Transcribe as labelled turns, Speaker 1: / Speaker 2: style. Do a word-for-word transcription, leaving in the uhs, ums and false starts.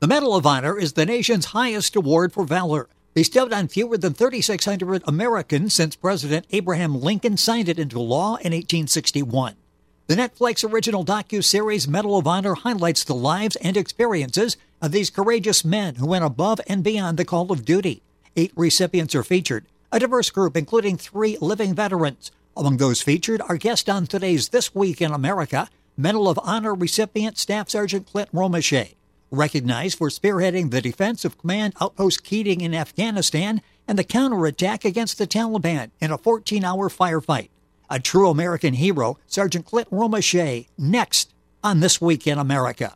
Speaker 1: The Medal of Honor is the nation's highest award for valor, bestowed on fewer than thirty-six hundred Americans since President Abraham Lincoln signed it into law in eighteen sixty-one. The Netflix original docuseries Medal of Honor highlights the lives and experiences of these courageous men who went above and beyond the call of duty. Eight recipients are featured, a diverse group including three living veterans. Among those featured are guest on today's This Week in America, Medal of Honor recipient Staff Sergeant Clint Romesha, recognized for spearheading the defense of Command Outpost Keating in Afghanistan and the counterattack against the Taliban in a fourteen-hour firefight. A true American hero, Sergeant Clint Romesha, next on This Week in America.